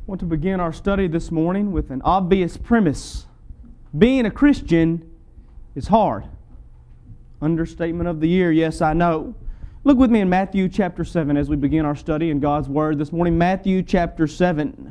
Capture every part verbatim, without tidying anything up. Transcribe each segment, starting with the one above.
I want to begin our study this morning with an obvious premise. Being a Christian is hard. Understatement of the year, yes, I know. Look with me in Matthew chapter seven as we begin our study in God's Word this morning. Matthew chapter seven.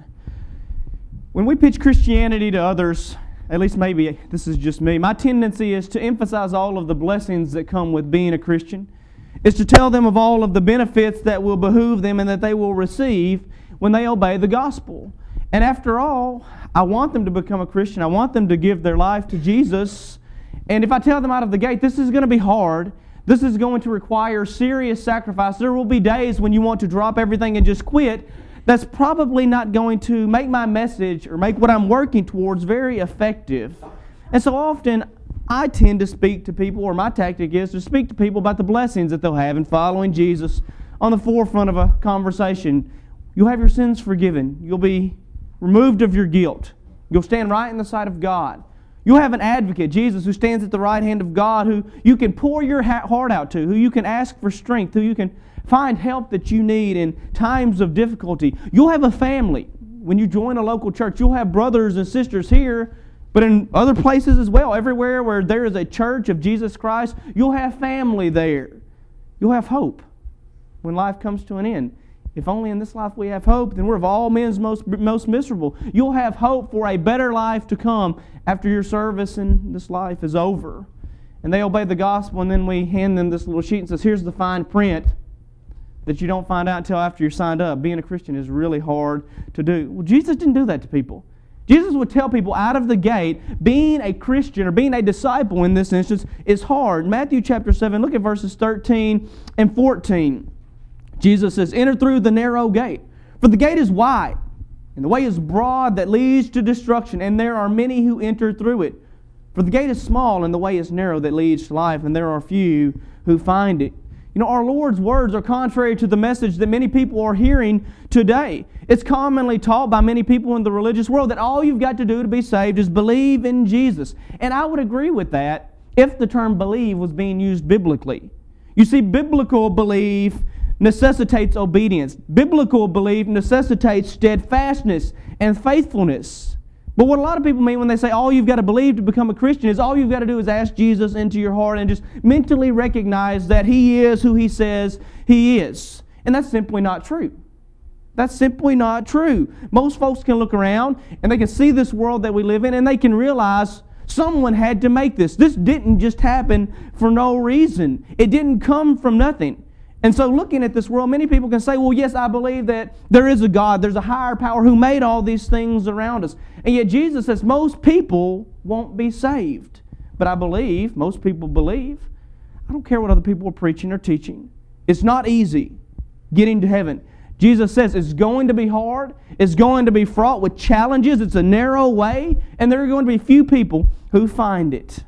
When we pitch Christianity to others, at least maybe this is just me, my tendency is to emphasize all of the blessings that come with being a Christian. It's to tell them of all of the benefits that will behoove them and that they will receive when they obey the gospel. And after all, I want them to become a Christian. I want them to give their life to Jesus. And if I tell them out of the gate, this is going to be hard, this is going to require serious sacrifice, there will be days when you want to drop everything and just quit, that's probably not going to make my message or make what I'm working towards very effective. And so often, I tend to speak to people, or my tactic is to speak to people about the blessings that they'll have in following Jesus on the forefront of a conversation. You'll have your sins forgiven. You'll be removed of your guilt. You'll stand right in the sight of God. You'll have an advocate, Jesus, who stands at the right hand of God, who you can pour your heart out to, who you can ask for strength, who you can find help that you need in times of difficulty. You'll have a family. When you join a local church, you'll have brothers and sisters here, but in other places as well. Everywhere where there is a church of Jesus Christ, you'll have family there. You'll have hope when life comes to an end. If only in this life we have hope, then we're of all men's most, most miserable. You'll have hope for a better life to come after your service in this life is over. And they obey the gospel, and then we hand them this little sheet and says, here's the fine print that you don't find out until after you're signed up. Being a Christian is really hard to do. Well, Jesus didn't do that to people. Jesus would tell people out of the gate, being a Christian or being a disciple in this instance is hard. Matthew chapter seven, look at verses thirteen and fourteen. Jesus says, enter through the narrow gate, for the gate is wide, and the way is broad that leads to destruction, and there are many who enter through it. For the gate is small, and the way is narrow that leads to life, and there are few who find it. You know, our Lord's words are contrary to the message that many people are hearing today. It's commonly taught by many people in the religious world that all you've got to do to be saved is believe in Jesus. And I would agree with that if the term believe was being used biblically. You see, biblical belief necessitates obedience. Biblical belief necessitates steadfastness and faithfulness. But what a lot of people mean when they say all you've got to believe to become a Christian is all you've got to do is ask Jesus into your heart and just mentally recognize that He is who He says He is. And that's simply not true. That's simply not true. Most folks can look around and they can see this world that we live in and they can realize someone had to make this. This didn't just happen for no reason. It didn't come from nothing. And so looking at this world, many people can say, well, yes, I believe that there is a God, there's a higher power who made all these things around us. And yet Jesus says most people won't be saved. But I believe, most people believe, I don't care what other people are preaching or teaching. It's not easy getting to heaven. Jesus says it's going to be hard, it's going to be fraught with challenges, it's a narrow way, and there are going to be few people who find it.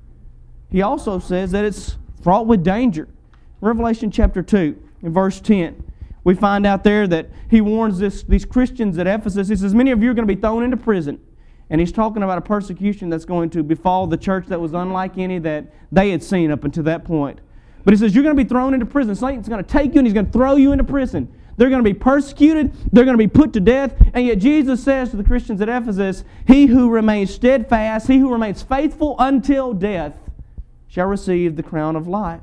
He also says that it's fraught with danger. Revelation chapter two, in verse ten, we find out there that he warns this, these Christians at Ephesus. He says, many of you are going to be thrown into prison. And he's talking about a persecution that's going to befall the church that was unlike any that they had seen up until that point. But he says, you're going to be thrown into prison. Satan's going to take you and he's going to throw you into prison. They're going to be persecuted. They're going to be put to death. And yet Jesus says to the Christians at Ephesus, he who remains steadfast, he who remains faithful until death, shall receive the crown of life.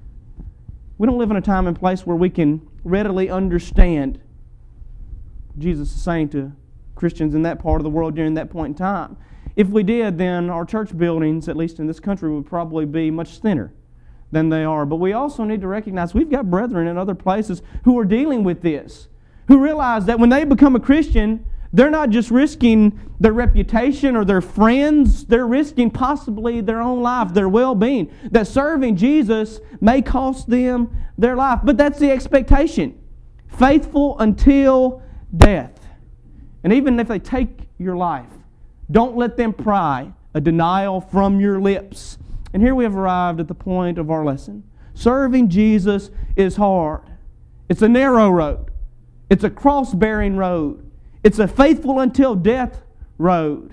We don't live in a time and place where we can readily understand what Jesus is saying to Christians in that part of the world during that point in time. If we did, then our church buildings, at least in this country, would probably be much thinner than they are. But we also need to recognize we've got brethren in other places who are dealing with this, who realize that when they become a Christian, they're not just risking their reputation or their friends, they're risking possibly their own life, their well-being. That serving Jesus may cost them their life. But that's the expectation. Faithful until death. And even if they take your life, don't let them pry a denial from your lips. And here we have arrived at the point of our lesson. Serving Jesus is hard. It's a narrow road. It's a cross-bearing road. It's a faithful until death road.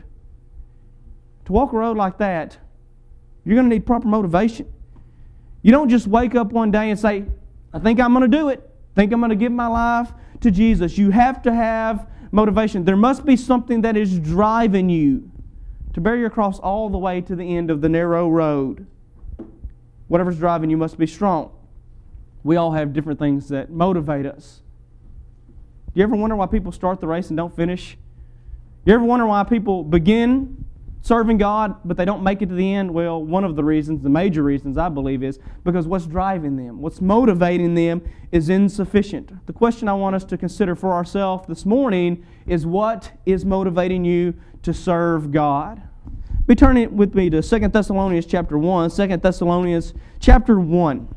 To walk a road like that, you're going to need proper motivation. You don't just wake up one day and say, I think I'm going to do it. I think I'm going to give my life to Jesus. You have to have motivation. There must be something that is driving you to bear your cross all the way to the end of the narrow road. Whatever's driving you must be strong. We all have different things that motivate us. Do you ever wonder why people start the race and don't finish? You ever wonder why people begin serving God, but they don't make it to the end? Well, one of the reasons, the major reasons, I believe, is because what's driving them, what's motivating them is insufficient. The question I want us to consider for ourselves this morning is, what is motivating you to serve God? Be turning with me to Second Thessalonians chapter one. Second Thessalonians chapter one.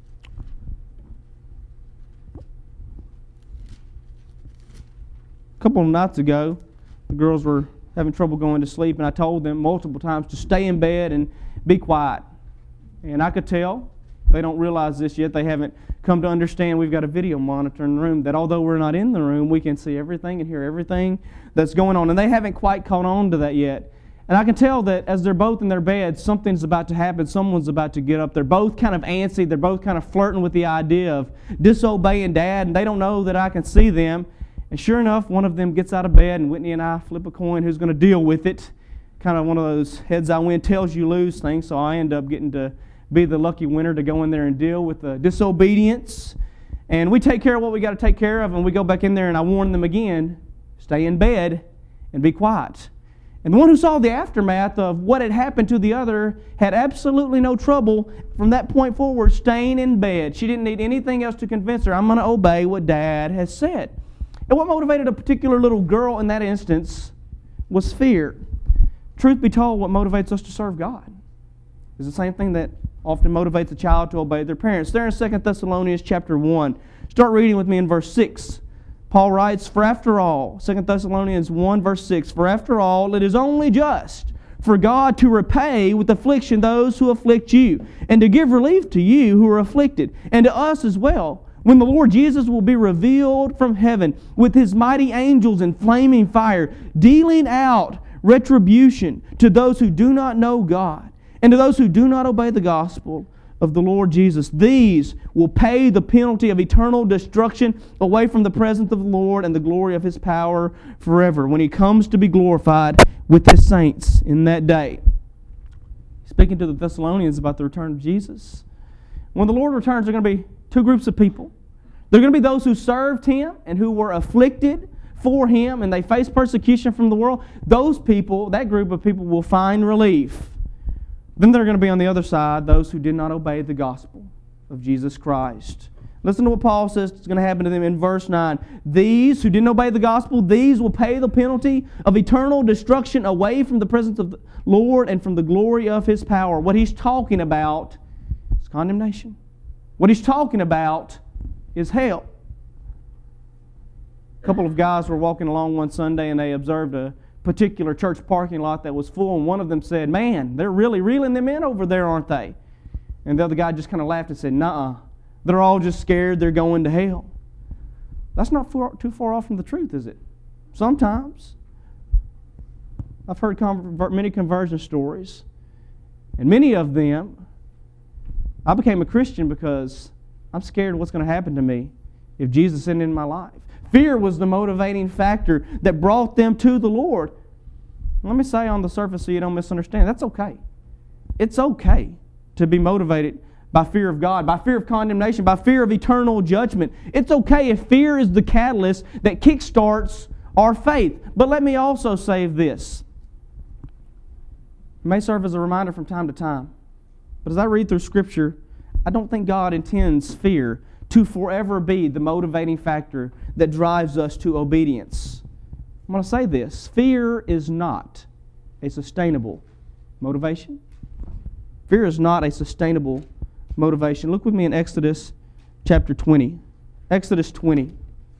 A couple of nights ago, the girls were having trouble going to sleep, and I told them multiple times to stay in bed and be quiet. And I could tell, they don't realize this yet, they haven't come to understand we've got a video monitor in the room, that although we're not in the room, we can see everything and hear everything that's going on. And they haven't quite caught on to that yet. And I can tell that as they're both in their beds, something's about to happen, someone's about to get up. They're both kind of antsy, they're both kind of flirting with the idea of disobeying Dad, and they don't know that I can see them. And sure enough, one of them gets out of bed, and Whitney and I flip a coin who's going to deal with it. Kind of one of those heads I win, tails you lose things. So I end up getting to be the lucky winner to go in there and deal with the disobedience. And we take care of what we got to take care of, and we go back in there, and I warn them again, stay in bed and be quiet. And the one who saw the aftermath of what had happened to the other had absolutely no trouble from that point forward staying in bed. She didn't need anything else to convince her, I'm going to obey what Dad has said. And what motivated a particular little girl in that instance was fear. Truth be told, what motivates us to serve God is the same thing that often motivates a child to obey their parents. There in Second Thessalonians chapter one. Start reading with me in verse six. Paul writes, For after all, Second Thessalonians one verse six, For after all, it is only just for God to repay with affliction those who afflict you, and to give relief to you who are afflicted, and to us as well, when the Lord Jesus will be revealed from heaven with His mighty angels in flaming fire, dealing out retribution to those who do not know God, and to those who do not obey the gospel of the Lord Jesus. These will pay the penalty of eternal destruction away from the presence of the Lord and the glory of His power forever, when He comes to be glorified with His saints in that day. Speaking to the Thessalonians about the return of Jesus. When the Lord returns, there are going to be two groups of people. There are going to be those who served Him and who were afflicted for Him, and they faced persecution from the world. Those people, that group of people, will find relief. Then there are going to be on the other side those who did not obey the gospel of Jesus Christ. Listen to what Paul says is going to happen to them in verse nine. These who didn't obey the gospel, these will pay the penalty of eternal destruction away from the presence of the Lord and from the glory of His power. What he's talking about is condemnation. What he's talking about is hell. A couple of guys were walking along one Sunday, and they observed a particular church parking lot that was full, and one of them said, Man, they're really reeling them in over there, aren't they? And the other guy just kind of laughed and said, Nuh-uh, they're all just scared they're going to hell. That's not far, too far off from the truth, is it? Sometimes. I've heard conver- many conversion stories, and many of them, I became a Christian because I'm scared of what's going to happen to me if Jesus isn't in my life. Fear was the motivating factor that brought them to the Lord. Let me say on the surface so you don't misunderstand, that's okay. It's okay to be motivated by fear of God, by fear of condemnation, by fear of eternal judgment. It's okay if fear is the catalyst that kickstarts our faith. But let me also say this. It may serve as a reminder from time to time. But as I read through Scripture, I don't think God intends fear to forever be the motivating factor that drives us to obedience. I'm going to say this. Fear is not a sustainable motivation. Fear is not a sustainable motivation. Look with me in Exodus chapter twenty. Exodus twenty.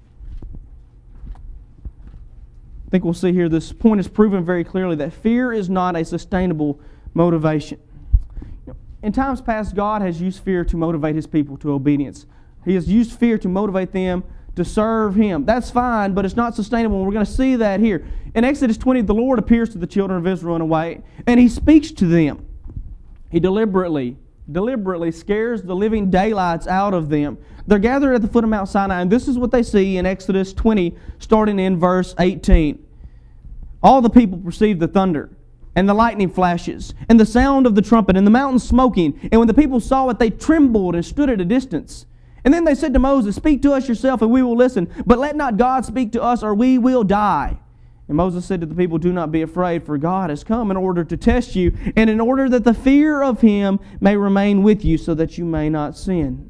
I think we'll see here this point is proven very clearly that fear is not a sustainable motivation. In times past, God has used fear to motivate His people to obedience. He has used fear to motivate them to serve Him. That's fine, but it's not sustainable. And we're going to see that here. In Exodus twenty, the Lord appears to the children of Israel in a way, and He speaks to them. He deliberately deliberately scares the living daylights out of them. They're gathered at the foot of Mount Sinai, and this is what they see in Exodus twenty, starting in verse eighteen. All the people perceived the thunder, and the lightning flashes, and the sound of the trumpet, and the mountain smoking. And when the people saw it, they trembled and stood at a distance. And then they said to Moses, "Speak to us yourself, and we will listen. But let not God speak to us, or we will die." And Moses said to the people, "Do not be afraid, for God has come in order to test you, and in order that the fear of Him may remain with you, so that you may not sin."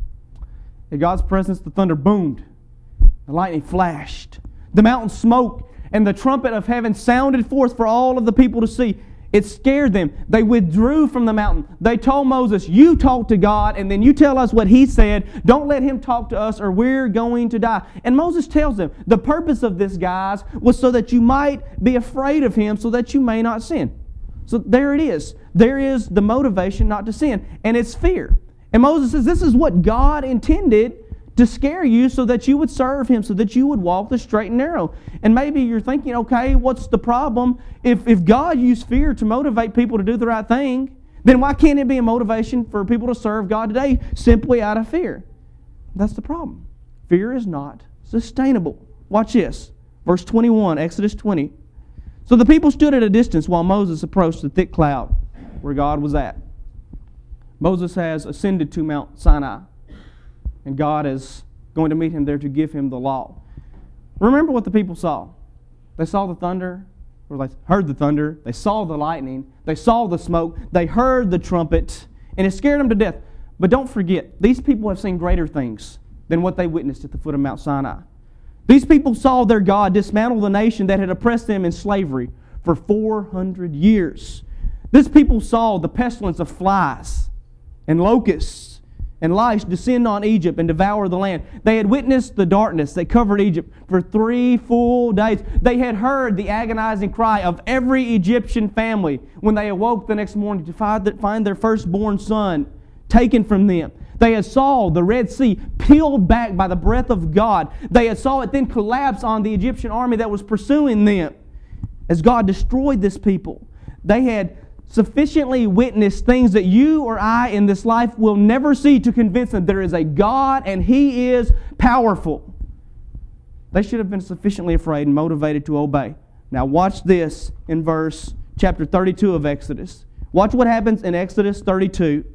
In God's presence, the thunder boomed, the lightning flashed, the mountain smoked, and the trumpet of heaven sounded forth for all of the people to see. It scared them. They withdrew from the mountain. They told Moses, "You talk to God, and then you tell us what He said. Don't let Him talk to us, or we're going to die." And Moses tells them, the purpose of this, guys, was so that you might be afraid of Him, so that you may not sin. So there it is. There is the motivation not to sin, and it's fear. And Moses says, this is what God intended to scare you, so that you would serve Him, so that you would walk the straight and narrow. And maybe you're thinking, okay, what's the problem? If, if God used fear to motivate people to do the right thing, then why can't it be a motivation for people to serve God today simply out of fear? That's the problem. Fear is not sustainable. Watch this. Verse twenty-one, Exodus twenty. So the people stood at a distance while Moses approached the thick cloud where God was at. Moses has ascended to Mount Sinai, and God is going to meet him there to give him the law. Remember what the people saw. They saw the thunder, or they heard the thunder. They saw the lightning. They saw the smoke. They heard the trumpet, and it scared them to death. But don't forget, these people have seen greater things than what they witnessed at the foot of Mount Sinai. These people saw their God dismantle the nation that had oppressed them in slavery for four hundred years. This people saw the pestilence of flies and locusts and lice descend on Egypt and devour the land. They had witnessed the darkness that covered Egypt for three full days. They had heard the agonizing cry of every Egyptian family when they awoke the next morning to find their firstborn son taken from them. They had saw the Red Sea peeled back by the breath of God. They had saw it then collapse on the Egyptian army that was pursuing them as God destroyed this people. They had sufficiently witnessed things that you or I in this life will never see to convince them there is a God and He is powerful. They should have been sufficiently afraid and motivated to obey. Now watch this in verse chapter thirty-two of Exodus. Watch what happens in Exodus thirty-two.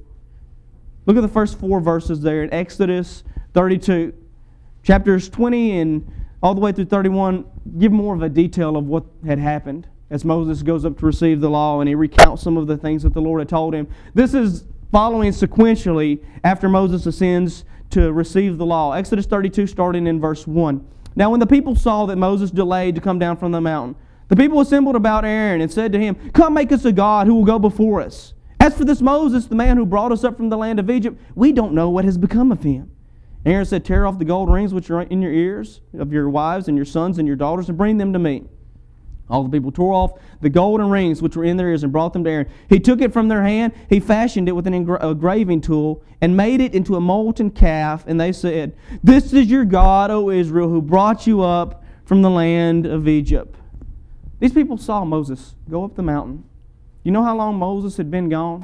Look at the first four verses there in Exodus thirty-two. Chapters twenty and all the way through thirty-one give more of a detail of what had happened as Moses goes up to receive the law, and he recounts some of the things that the Lord had told him. This is following sequentially after Moses ascends to receive the law. Exodus thirty-two, starting in verse one. Now when the people saw that Moses delayed to come down from the mountain, the people assembled about Aaron and said to him, "Come, make us a god who will go before us. As for this Moses, the man who brought us up from the land of Egypt, we don't know what has become of him." Aaron said, "Tear off the gold rings which are in your ears of your wives and your sons and your daughters, and bring them to me." All the people tore off the golden rings which were in their ears and brought them to Aaron. He took it from their hand, he fashioned it with an engraving tool, and made it into a molten calf. And they said, "This is your God, O Israel, who brought you up from the land of Egypt." These people saw Moses go up the mountain. You know how long Moses had been gone?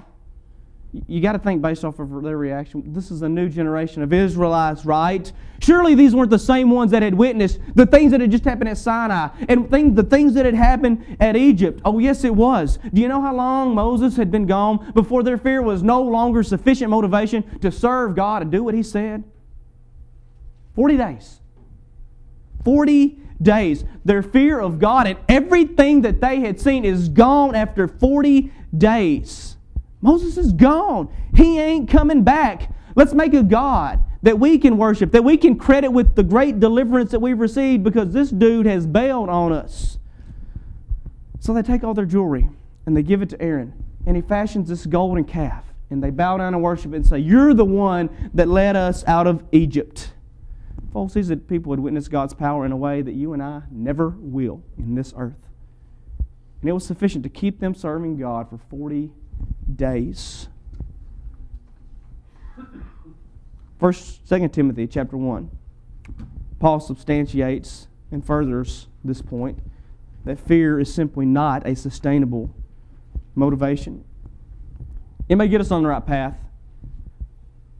You got to think based off of their reaction. This is a new generation of Israelites, right? Surely these weren't the same ones that had witnessed the things that had just happened at Sinai and things, the things that had happened at Egypt. Oh, yes, it was. Do you know how long Moses had been gone before their fear was no longer sufficient motivation to serve God and do what He said? Forty days. Forty days. Their fear of God and everything that they had seen is gone after forty days. Moses is gone. He ain't coming back. Let's make a God that we can worship, that we can credit with the great deliverance that we've received because this dude has bailed on us. So they take all their jewelry and they give it to Aaron, and he fashions this golden calf, and they bow down and worship it and say, "You're the one that led us out of Egypt." Folks, these people had witnessed God's power in a way that you and I never will in this earth. And it was sufficient to keep them serving God for forty days. First, Second Timothy chapter one. Paul substantiates and furthers this point that fear is simply not a sustainable motivation. It may get us on the right path.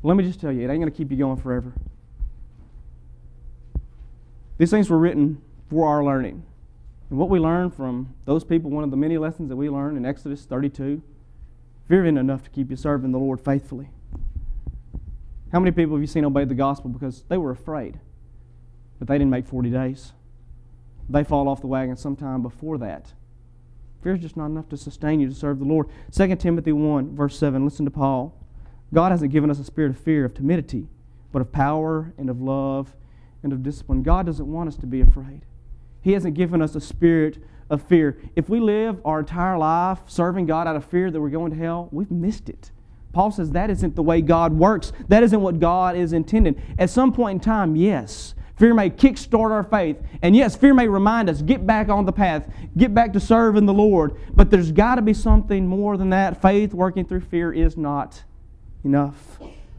Let me just tell you, it ain't going to keep you going forever. These things were written for our learning. And what we learn from those people, one of the many lessons that we learn in Exodus thirty-two, fear isn't enough to keep you serving the Lord faithfully. How many people have you seen obey the gospel because they were afraid, but they didn't make forty days? They fall off the wagon sometime before that. Fear is just not enough to sustain you to serve the Lord. Second Timothy one, verse seven, listen to Paul. God hasn't given us a spirit of fear, of timidity, but of power and of love and of discipline. God doesn't want us to be afraid. He hasn't given us a spirit of fear. If we live our entire life serving God out of fear that we're going to hell, we've missed it. Paul says that isn't the way God works. That isn't what God is intended. At some point in time, yes, fear may kickstart our faith. And yes, fear may remind us, get back on the path, get back to serving the Lord. But there's got to be something more than that. Faith working through fear is not enough.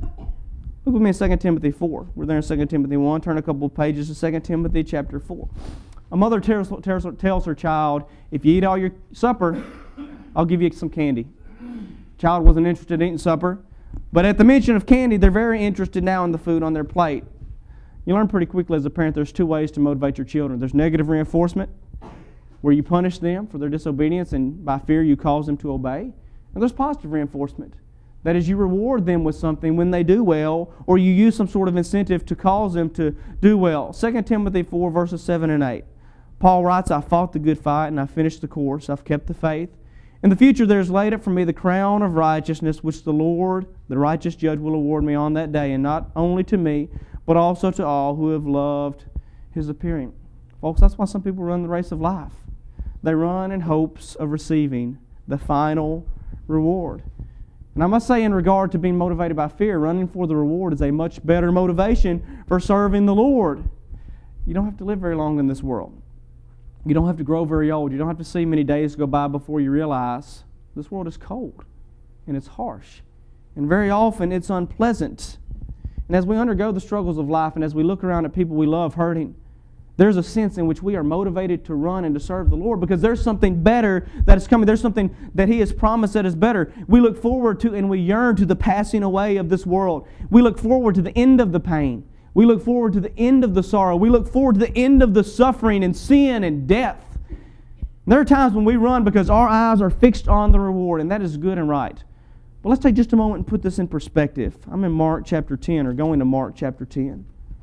Look with me in Second Timothy four. We're there in Second Timothy one. Turn a couple of pages to Second Timothy chapter four. A mother tells, tells, tells her child, if you eat all your supper, I'll give you some candy. Child wasn't interested in eating supper, but at the mention of candy, they're very interested now in the food on their plate. You learn pretty quickly as a parent there's two ways to motivate your children. There's negative reinforcement, where you punish them for their disobedience and by fear you cause them to obey. And there's positive reinforcement. That is, you reward them with something when they do well, or you use some sort of incentive to cause them to do well. Second Timothy four, verses seven and eight. Paul writes, I fought the good fight and I finished the course. I've kept the faith. In the future there is laid up for me the crown of righteousness, which the Lord, the righteous judge, will award me on that day, and not only to me, but also to all who have loved His appearing. Folks, that's why some people run the race of life. They run in hopes of receiving the final reward. And I must say, in regard to being motivated by fear, running for the reward is a much better motivation for serving the Lord. You don't have to live very long in this world. You don't have to grow very old. You don't have to see many days go by before you realize this world is cold and it's harsh. And very often it's unpleasant. And as we undergo the struggles of life and as we look around at people we love hurting, there's a sense in which we are motivated to run and to serve the Lord because there's something better that is coming. There's something that He has promised that is better. We look forward to and we yearn to the passing away of this world. We look forward to the end of the pain. We look forward to the end of the sorrow. We look forward to the end of the suffering and sin and death. There are times when we run because our eyes are fixed on the reward, and that is good and right. But let's take just a moment and put this in perspective. I'm in Mark chapter ten, or going to Mark chapter ten.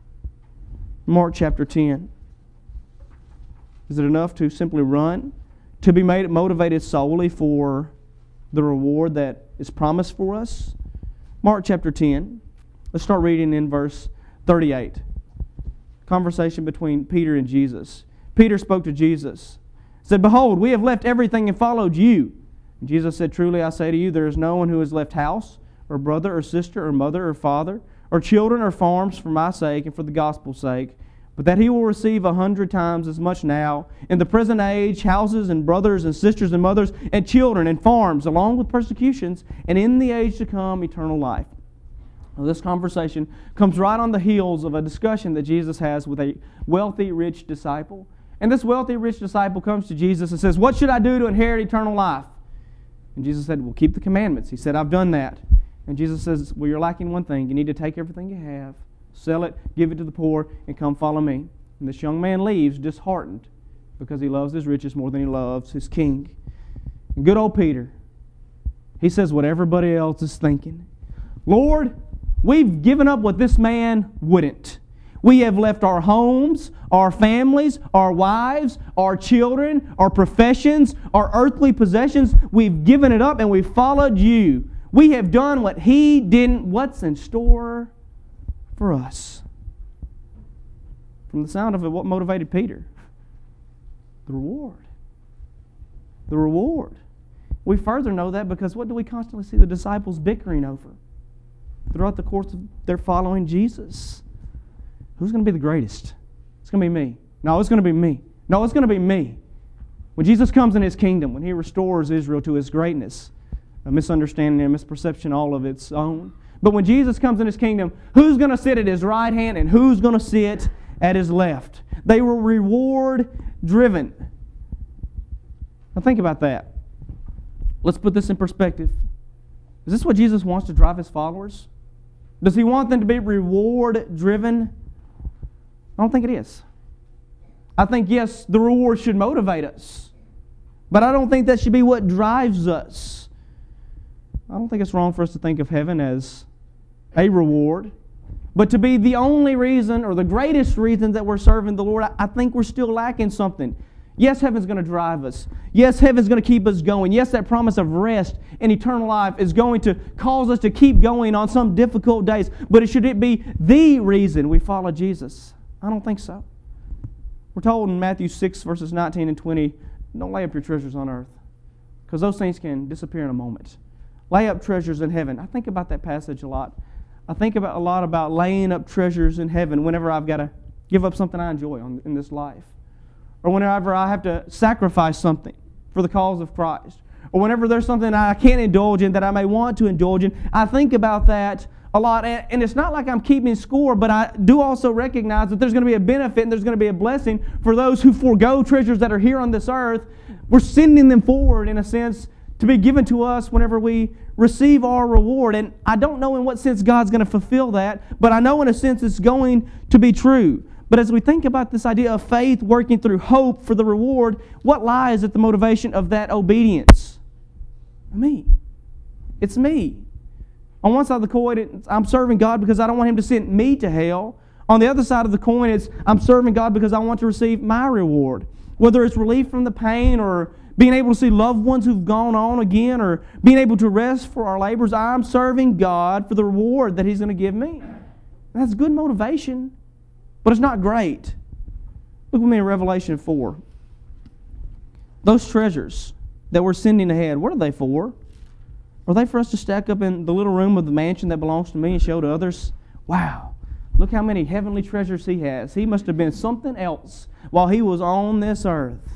Mark chapter ten. Is it enough to simply run? To be made motivated solely for the reward that is promised for us? Mark chapter ten. Let's start reading in verse thirty-eight. Conversation between Peter and Jesus. Peter spoke to Jesus. Said, Behold, we have left everything and followed you. And Jesus said, Truly I say to you, there is no one who has left house, or brother, or sister, or mother, or father, or children, or farms for my sake and for the gospel's sake, but that he will receive a hundred times as much now, in the present age, houses and brothers and sisters and mothers and children and farms, along with persecutions, and in the age to come, eternal life. Now, this conversation comes right on the heels of a discussion that Jesus has with a wealthy, rich disciple. And this wealthy, rich disciple comes to Jesus and says, What should I do to inherit eternal life? And Jesus said, Well, keep the commandments. He said, I've done that. And Jesus says, Well, you're lacking one thing. You need to take everything you have, sell it, give it to the poor, and come follow me. And this young man leaves disheartened because he loves his riches more than he loves his king. And good old Peter, he says what everybody else is thinking. Lord, we've given up what this man wouldn't. We have left our homes, our families, our wives, our children, our professions, our earthly possessions. We've given it up and we've followed you. We have done what he didn't. What's in store for us? From the sound of it, what motivated Peter? The reward. The reward. We further know that because what do we constantly see the disciples bickering over throughout the course of their following Jesus? Who's going to be the greatest? It's going to be me. No, it's going to be me. No, it's going to be me. When Jesus comes in His kingdom, when He restores Israel to His greatness, a misunderstanding and misperception all of its own. But when Jesus comes in His kingdom, who's going to sit at His right hand and who's going to sit at His left? They were reward-driven. Now think about that. Let's put this in perspective. Is this what Jesus wants to drive His followers? Does He want them to be reward-driven? I don't think it is. I think, yes, the reward should motivate us. But I don't think that should be what drives us. I don't think it's wrong for us to think of heaven as a reward. But to be the only reason or the greatest reason that we're serving the Lord, I think we're still lacking something. Yes, heaven's going to drive us. Yes, heaven's going to keep us going. Yes, that promise of rest and eternal life is going to cause us to keep going on some difficult days. But should it be the reason we follow Jesus? I don't think so. We're told in Matthew six, verses nineteen and twenty, don't lay up your treasures on earth, because those things can disappear in a moment. Lay up treasures in heaven. I think about that passage a lot. I think about a lot about laying up treasures in heaven whenever I've got to give up something I enjoy on, in this life. Or whenever I have to sacrifice something for the cause of Christ. Or whenever there's something I can't indulge in that I may want to indulge in. I think about that a lot. And, and it's not like I'm keeping score, but I do also recognize that there's going to be a benefit and there's going to be a blessing for those who forego treasures that are here on this earth. We're sending them forward, in a sense, to be given to us whenever we receive our reward. And I don't know in what sense God's going to fulfill that, but I know in a sense it's going to be true. But as we think about this idea of faith working through hope for the reward, what lies at the motivation of that obedience? Me. It's me. On one side of the coin, it's, I'm serving God because I don't want Him to send me to hell. On the other side of the coin, it's I'm serving God because I want to receive my reward. Whether it's relief from the pain or being able to see loved ones who've gone on again or being able to rest for our labors, I'm serving God for the reward that He's going to give me. That's good motivation. But it's not great. Look with me in Revelation four. Those treasures that we're sending ahead, what are they for? Are they for us to stack up in the little room of the mansion that belongs to me and show to others? Wow, look how many heavenly treasures he has. He must have been something else while he was on this earth.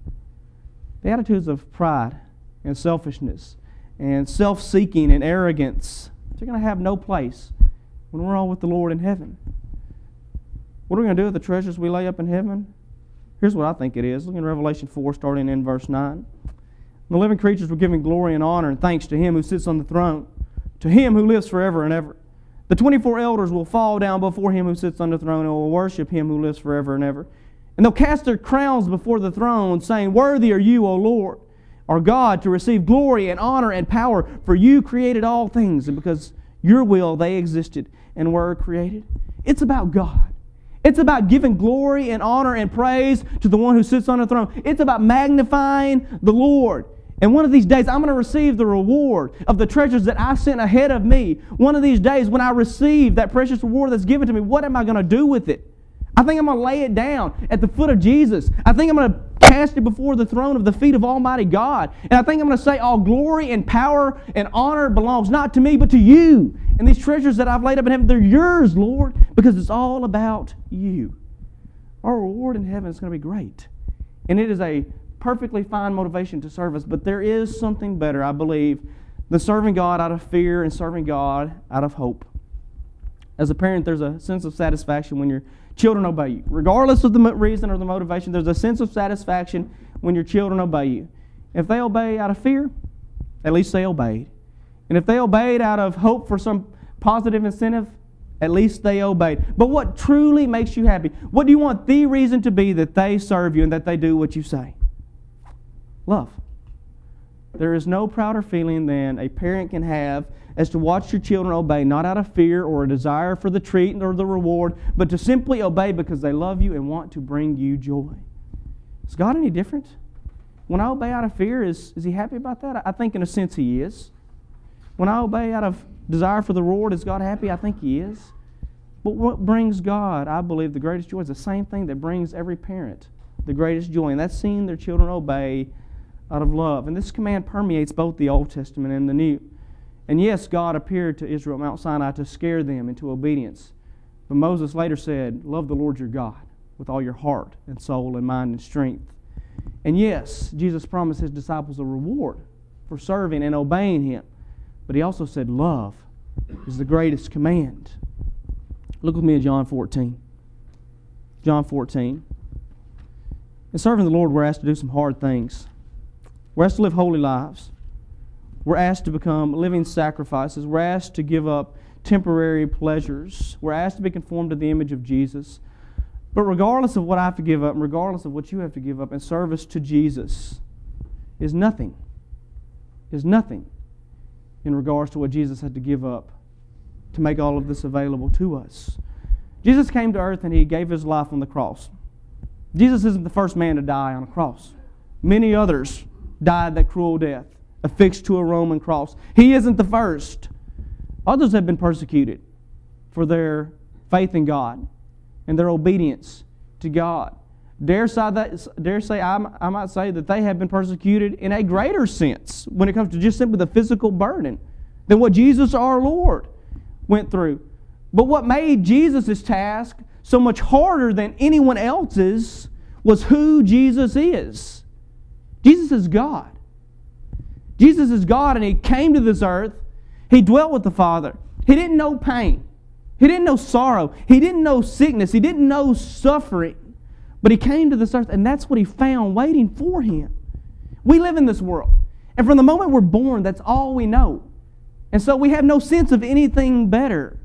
The attitudes of pride and selfishness and self-seeking and arrogance, they're going to have no place when we're all with the Lord in heaven. What are we going to do with the treasures we lay up in heaven? Here's what I think it is. Look in Revelation four, starting in verse nine. The living creatures were giving glory and honor and thanks to Him who sits on the throne, to Him who lives forever and ever. The twenty-four elders will fall down before Him who sits on the throne and will worship Him who lives forever and ever. And they'll cast their crowns before the throne, saying, Worthy are you, O Lord, our God, to receive glory and honor and power, for you created all things, and because your will they existed and were created. It's about God. It's about giving glory and honor and praise to the one who sits on the throne. It's about magnifying the Lord. And one of these days, I'm going to receive the reward of the treasures that I sent ahead of me. One of these days, when I receive that precious reward that's given to me, what am I going to do with it? I think I'm going to lay it down at the foot of Jesus. I think I'm going to cast it before the throne of the feet of Almighty God. And I think I'm going to say all glory and power and honor belongs not to me, but to you. And these treasures that I've laid up in heaven, they're yours, Lord, because it's all about you. Our reward in heaven is going to be great. And it is a perfectly fine motivation to serve us. But there is something better, I believe, than serving God out of fear and serving God out of hope. As a parent, there's a sense of satisfaction when your children obey you. Regardless of the reason or the motivation, there's a sense of satisfaction when your children obey you. If they obey out of fear, at least they obeyed. And if they obeyed out of hope for some positive incentive, at least they obeyed. But what truly makes you happy? What do you want the reason to be that they serve you and that they do what you say? Love. There is no prouder feeling than a parent can have as to watch your children obey, not out of fear or a desire for the treat or the reward, but to simply obey because they love you and want to bring you joy. Is God any different? When I obey out of fear, is, is He happy about that? I think in a sense He is. When I obey out of desire for the reward, is God happy? I think He is. But what brings God, I believe, the greatest joy is the same thing that brings every parent the greatest joy, and that's seeing their children obey out of love. And this command permeates both the Old Testament and the New. And yes, God appeared to Israel at Mount Sinai to scare them into obedience. But Moses later said, love the Lord your God with all your heart and soul and mind and strength. And yes, Jesus promised His disciples a reward for serving and obeying Him. But He also said love is the greatest command. Look with me at John fourteen. John fourteen. In serving the Lord, we're asked to do some hard things. We're asked to live holy lives. We're asked to become living sacrifices. We're asked to give up temporary pleasures. We're asked to be conformed to the image of Jesus. But regardless of what I have to give up, and regardless of what you have to give up in service to Jesus, is nothing, is nothing in regards to what Jesus had to give up to make all of this available to us. Jesus came to earth and He gave His life on the cross. Jesus isn't the first man to die on a cross. Many others died that cruel death, affixed to a Roman cross. He isn't the first. Others have been persecuted for their faith in God and their obedience to God. Dare say, that, dare say I, I might say that they have been persecuted in a greater sense when it comes to just simply the physical burden than what Jesus our Lord went through. But what made Jesus' task so much harder than anyone else's was who Jesus is. Jesus is God. Jesus is God, and He came to this earth. He dwelt with the Father. He didn't know pain. He didn't know sorrow. He didn't know sickness. He didn't know suffering. But He came to this earth, and that's what He found waiting for Him. We live in this world, and from the moment we're born, that's all we know. And so we have no sense of anything better.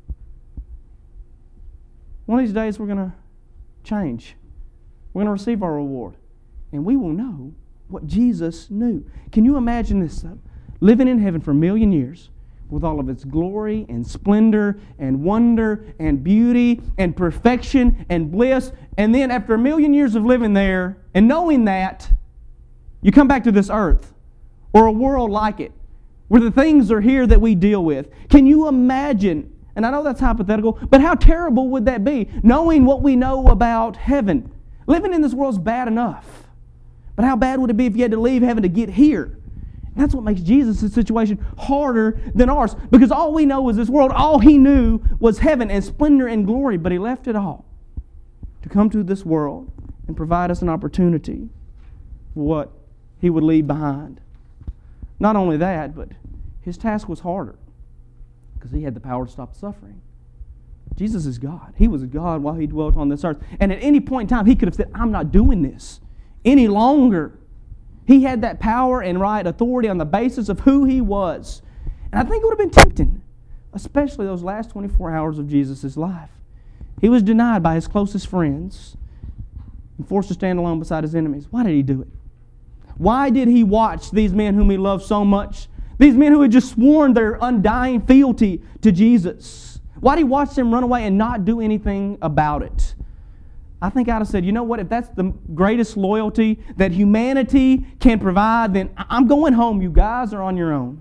One of these days we're going to change. We're going to receive our reward. And we will know what Jesus knew. Can you imagine this, though? Living in heaven for a million years with all of its glory and splendor and wonder and beauty and perfection and bliss. And then after a million years of living there and knowing that, you come back to this earth or a world like it where the things are here that we deal with. Can you imagine? And I know that's hypothetical, but how terrible would that be? Knowing what we know about heaven. Living in this world is bad enough. But how bad would it be if you had to leave heaven to get here? And that's what makes Jesus' situation harder than ours. Because all we know is this world. All He knew was heaven and splendor and glory. But He left it all to come to this world and provide us an opportunity for what He would leave behind. Not only that, but His task was harder because He had the power to stop suffering. Jesus is God. He was God while He dwelt on this earth. And at any point in time, He could have said, I'm not doing this any longer. He had that power and right authority on the basis of who He was. And I think it would have been tempting, especially those last twenty-four hours of Jesus' life. He was denied by His closest friends and forced to stand alone beside His enemies. Why did He do it? Why did He watch these men whom He loved so much, these men who had just sworn their undying fealty to Jesus? Why did He watch them run away and not do anything about it? I think I'd have said, you know what, if that's the greatest loyalty that humanity can provide, then I'm going home. You guys are on your own.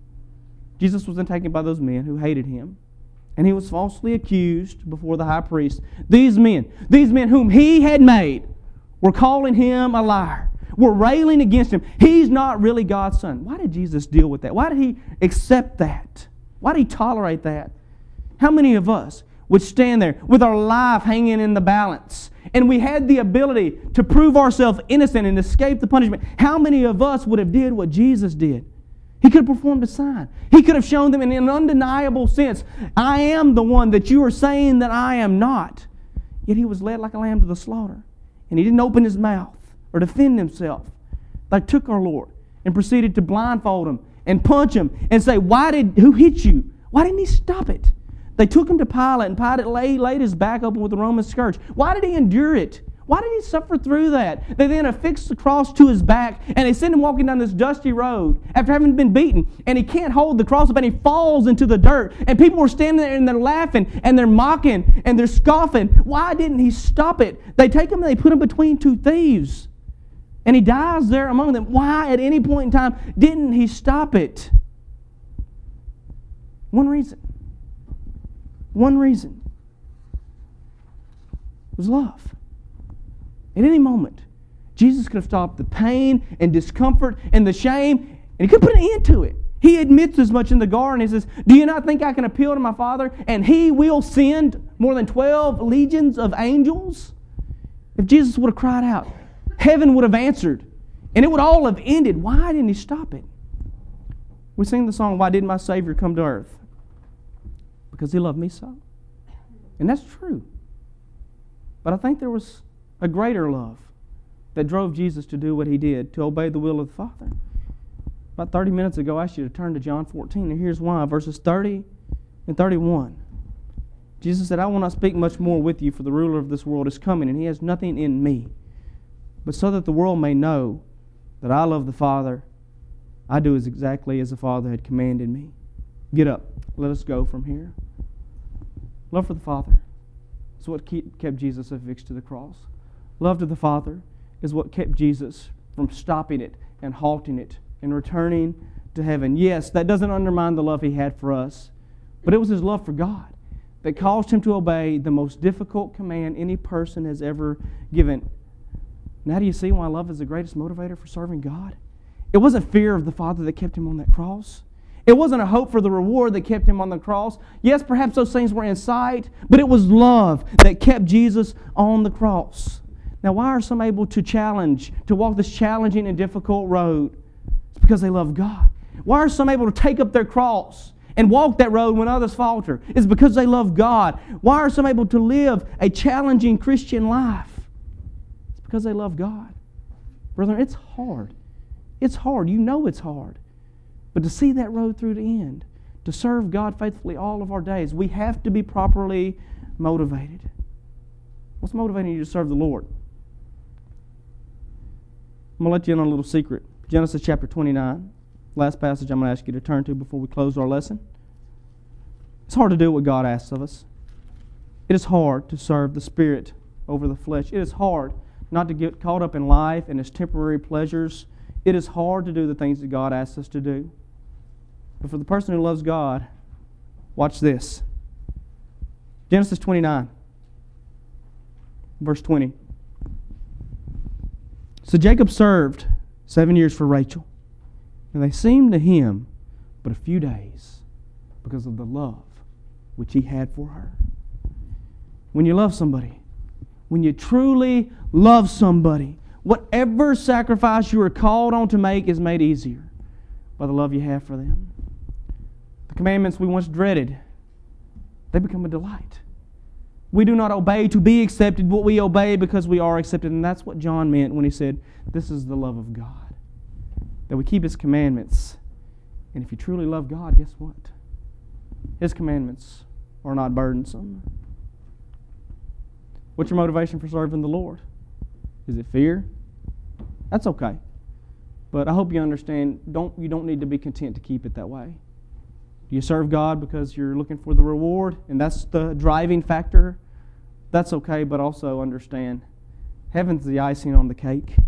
Jesus was then taken by those men who hated Him, and He was falsely accused before the high priest. These men, these men whom He had made, were calling Him a liar, were railing against Him. He's not really God's Son. Why did Jesus deal with that? Why did He accept that? Why did He tolerate that? How many of us would stand there with our life hanging in the balance, and we had the ability to prove ourselves innocent and escape the punishment? How many of us would have did what Jesus did? He could have performed a sign. He could have shown them in an undeniable sense, I am the one that you are saying that I am not. Yet He was led like a lamb to the slaughter, and He didn't open His mouth or defend Himself. They took our Lord and proceeded to blindfold Him and punch Him and say, "Why did who hit you? Why didn't He stop it?" They took Him to Pilate, and Pilate laid, laid His back open with a Roman scourge. Why did He endure it? Why did He suffer through that? They then affixed the cross to His back, and they send Him walking down this dusty road after having been beaten, and He can't hold the cross up, and He falls into the dirt, and people are standing there, and they're laughing, and they're mocking, and they're scoffing. Why didn't He stop it? They take Him, and they put Him between two thieves, and He dies there among them. Why, at any point in time, didn't He stop it? One reason. One reason. It was love. At any moment, Jesus could have stopped the pain and discomfort and the shame, and He could put an end to it. He admits as much in the garden. He says, do you not think I can appeal to my Father, and He will send more than twelve legions of angels? If Jesus would have cried out, heaven would have answered, and it would all have ended. Why didn't He stop it? We sing the song, Why Didn't My Savior Come to Earth? Because He loved me so. And that's true. But I think there was a greater love that drove Jesus to do what He did, to obey the will of the Father. About thirty minutes ago, I asked you to turn to John fourteen, and here's why. Verses thirty and thirty-one. Jesus said, I will not speak much more with you, for the ruler of this world is coming, and he has nothing in me. But so that the world may know that I love the Father, I do as exactly as the Father had commanded me. Get up. Let us go from here. Love for the Father is what kept Jesus affixed to the cross. Love to the Father is what kept Jesus from stopping it and halting it and returning to heaven. Yes, that doesn't undermine the love he had for us, but it was his love for God that caused him to obey the most difficult command any person has ever given. Now do you see why love is the greatest motivator for serving God? It wasn't fear of the Father that kept him on that cross. It wasn't a hope for the reward that kept him on the cross. Yes, perhaps those things were in sight, but it was love that kept Jesus on the cross. Now, why are some able to challenge, to walk this challenging and difficult road? It's because they love God. Why are some able to take up their cross and walk that road when others falter? It's because they love God. Why are some able to live a challenging Christian life? It's because they love God. Brethren, it's hard. It's hard. You know it's hard. But to see that road through the end, to serve God faithfully all of our days, we have to be properly motivated. What's motivating you to serve the Lord? I'm going to let you in on a little secret. Genesis chapter twenty-nine. Last passage I'm going to ask you to turn to before we close our lesson. It's hard to do what God asks of us. It is hard to serve the Spirit over the flesh. It is hard not to get caught up in life and its temporary pleasures. It is hard to do the things that God asks us to do. But for the person who loves God, watch this. Genesis twenty-nine, verse twenty. So Jacob served seven years for Rachel, and they seemed to him but a few days because of the love which he had for her. When you love somebody, when you truly love somebody, whatever sacrifice you are called on to make is made easier by the love you have for them. The commandments we once dreaded, they become a delight. We do not obey to be accepted, but we obey because we are accepted. And that's what John meant when he said, this is the love of God, that we keep His commandments. And if you truly love God, guess what? His commandments are not burdensome. What's your motivation for serving the Lord? Is it fear? That's okay. But I hope you understand, don't you don't need to be content to keep it that way. Do you serve God because you're looking for the reward, and that's the driving factor? That's okay, but also understand, heaven's the icing on the cake.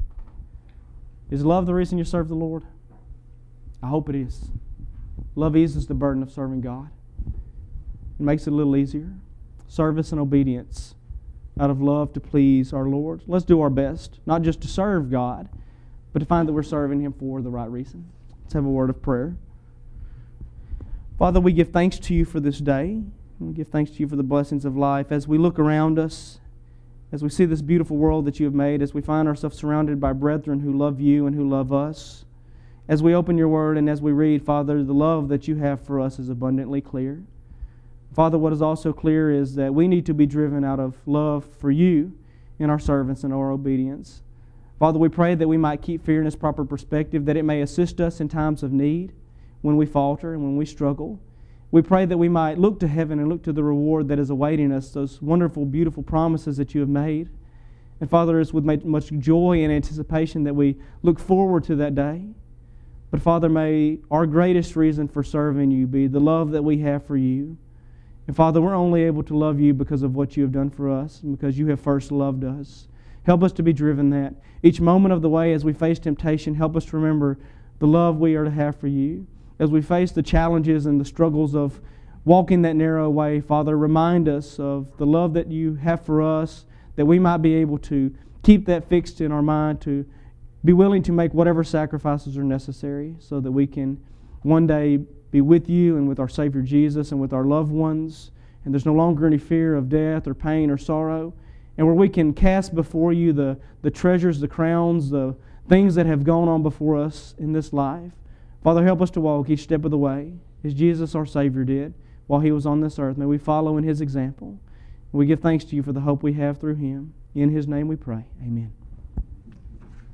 Is love the reason you serve the Lord? I hope it is. Love eases the burden of serving God. It makes it a little easier. Service and obedience out of love to please our Lord. Let's do our best, not just to serve God, but to find that we're serving Him for the right reason. Let's have a word of prayer. Father, we give thanks to You for this day. We give thanks to You for the blessings of life. As we look around us, as we see this beautiful world that You have made, as we find ourselves surrounded by brethren who love You and who love us, as we open Your Word and as we read, Father, the love that You have for us is abundantly clear. Father, what is also clear is that we need to be driven out of love for You in our servants and our obedience. Father, we pray that we might keep fear in its proper perspective, that it may assist us in times of need, when we falter and when we struggle. We pray that we might look to heaven and look to the reward that is awaiting us, those wonderful, beautiful promises that You have made. And Father, it's with much joy and anticipation that we look forward to that day. But Father, may our greatest reason for serving You be the love that we have for You. And Father, we're only able to love You because of what You have done for us and because You have first loved us. Help us to be driven that. Each moment of the way as we face temptation, help us to remember the love we are to have for You. As we face the challenges and the struggles of walking that narrow way, Father, remind us of the love that You have for us, that we might be able to keep that fixed in our mind, to be willing to make whatever sacrifices are necessary so that we can one day be with You and with our Savior Jesus and with our loved ones, and there's no longer any fear of death or pain or sorrow, and where we can cast before You the, the treasures, the crowns, the things that have gone on before us in this life. Father, help us to walk each step of the way as Jesus our Savior did while He was on this earth. May we follow in His example. We give thanks to You for the hope we have through Him. In His name we pray. Amen.